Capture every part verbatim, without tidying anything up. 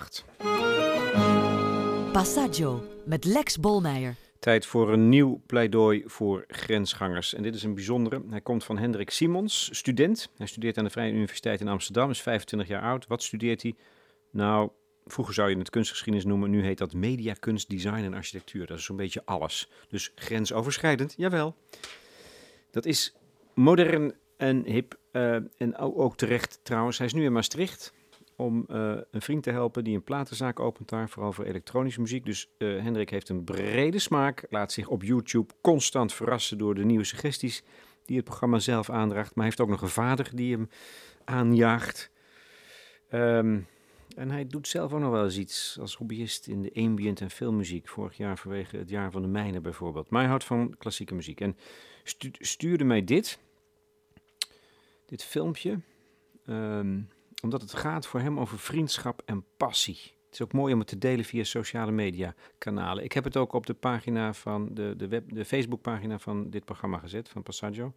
acht. Passaggio met Lex Bolmeijer. Tijd voor een nieuw pleidooi voor grensgangers. En dit is een bijzondere. Hij komt van Hendrik Simons, student. Hij studeert aan de Vrije Universiteit in Amsterdam, is vijfentwintig jaar oud. Wat studeert hij? Nou, vroeger zou je het kunstgeschiedenis noemen. Nu heet dat media, kunst, design en architectuur. Dat is zo'n beetje alles. Dus grensoverschrijdend, jawel. Dat is modern en hip. Uh, en ook terecht trouwens. Hij is nu in Maastricht om uh, een vriend te helpen die een platenzaak opent daar, vooral voor elektronische muziek. Dus uh, Hendrik heeft een brede smaak, laat zich op YouTube constant verrassen door de nieuwe suggesties die het programma zelf aandraagt. Maar hij heeft ook nog een vader die hem aanjaagt. Um, en hij doet zelf ook nog wel eens iets als hobbyist in de ambient en filmmuziek. Vorig jaar vanwege het jaar van de mijnen bijvoorbeeld. Maar hij houdt van klassieke muziek. En stu- stuurde mij dit, dit filmpje, um, omdat het gaat voor hem over vriendschap en passie. Het is ook mooi om het te delen via sociale media kanalen. Ik heb het ook op de pagina van de, de, web, de Facebookpagina van dit programma gezet, van Passaggio.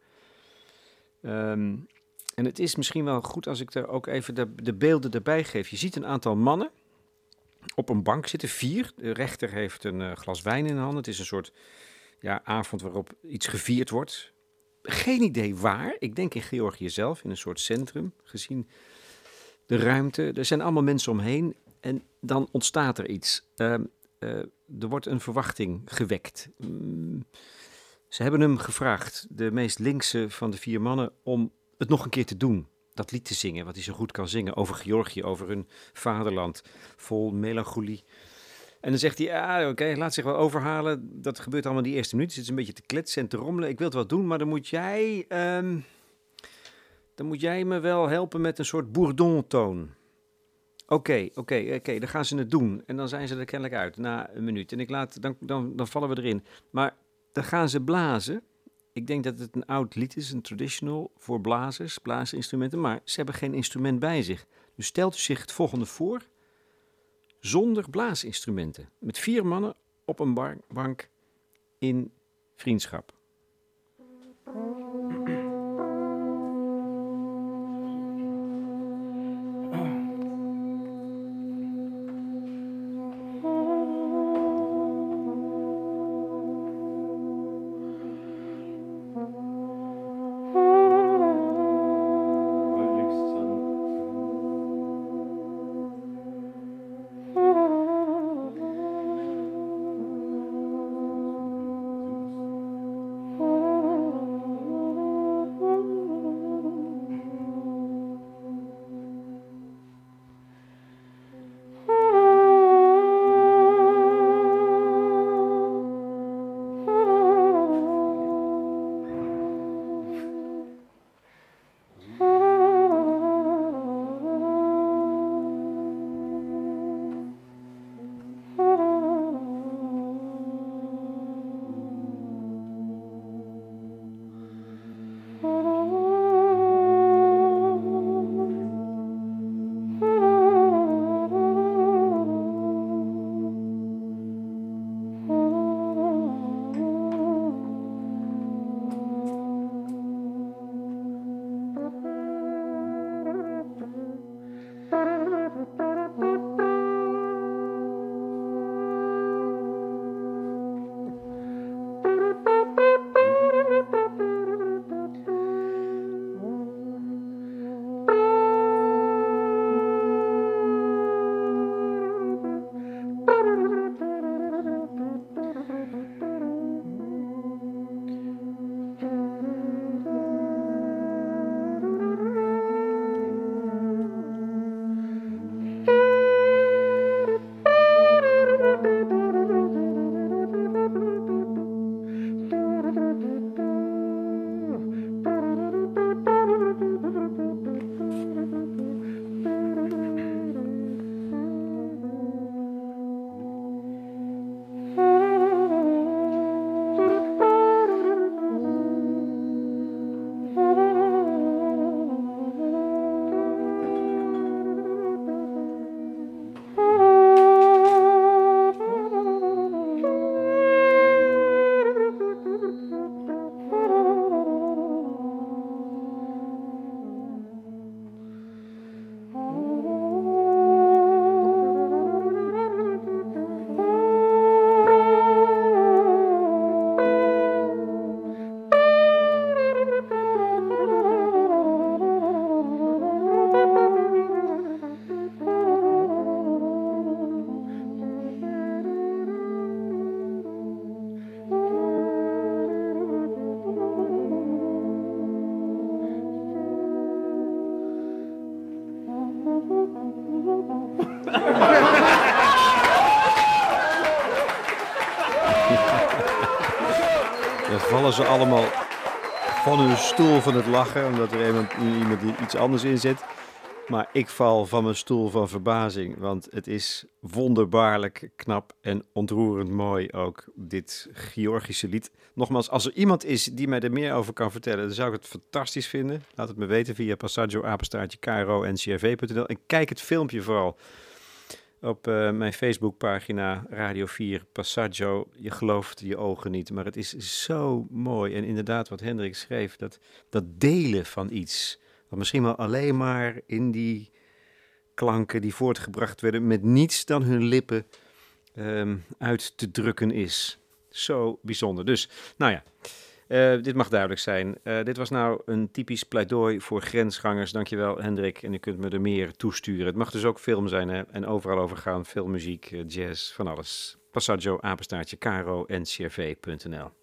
Um, en het is misschien wel goed als ik er ook even de, de beelden erbij geef. Je ziet een aantal mannen op een bank zitten, vier. De rechter heeft een uh, glas wijn in de hand. Het is een soort ja, avond waarop iets gevierd wordt. Geen idee waar. Ik denk in Georgië zelf, in een soort centrum, gezien de ruimte. Er zijn allemaal mensen omheen en dan ontstaat er iets. Uh, uh, er wordt een verwachting gewekt. Mm, ze hebben hem gevraagd, de meest linkse van de vier mannen, om het nog een keer te doen. Dat lied te zingen, wat hij zo goed kan zingen, over Georgië, over hun vaderland, vol melancholie. En dan zegt hij, ja, oké, okay, laat zich wel overhalen. Dat gebeurt allemaal die eerste minuut. Het is een beetje te kletsen en te rommelen. Ik wil het wel doen, maar dan moet jij... Um, dan moet jij me wel helpen met een soort bourdon-toon. Oké, okay, oké, okay, oké, okay, dan gaan ze het doen. En dan zijn ze er kennelijk uit, na een minuut. En ik laat, dan, dan, dan vallen we erin. Maar dan gaan ze blazen. Ik denk dat het een oud lied is, een traditional voor blazers, blaasinstrumenten. Maar ze hebben geen instrument bij zich. Dus stelt u zich het volgende voor, zonder blaasinstrumenten. Met vier mannen op een bar- bank in vriendschap. vallen ze allemaal van hun stoel van het lachen, omdat er iemand, iemand die iets anders inzet. Maar ik val van mijn stoel van verbazing, want het is wonderbaarlijk knap en ontroerend mooi ook, dit Georgische lied. Nogmaals, als er iemand is die mij er meer over kan vertellen, dan zou ik het fantastisch vinden. Laat het me weten via passaggio apenstaartje k r o n c r v punt n l en kijk het filmpje vooral op uh, mijn Facebookpagina Radio vier Passaggio. Je gelooft je ogen niet, maar het is zo mooi. En inderdaad, wat Hendrik schreef, dat, dat delen van iets, wat misschien wel alleen maar in die klanken die voortgebracht werden met niets dan hun lippen um, uit te drukken is. Zo bijzonder. Dus, nou ja, uh, dit mag duidelijk zijn. Uh, dit was nou een typisch pleidooi voor grensgangers. Dankjewel, Hendrik. En u kunt me er meer toesturen. Het mag dus ook film zijn, hè? En overal over gaan. Filmmuziek, jazz, van alles. Passaggio, apenstaartje, k r o n c r v punt n l.